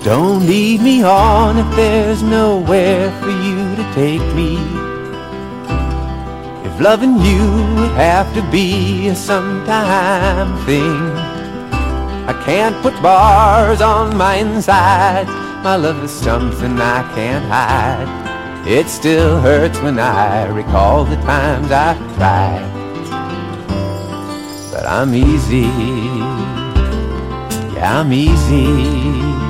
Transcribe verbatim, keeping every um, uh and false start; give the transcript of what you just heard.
Don't lead me on if there's nowhere for you to take me. If loving you would have to be a sometime thing, I can't put bars on my inside. My love is something I can't hide. It still hurts when I recall the times I've tried. But I'm easy, yeah, I'm easy.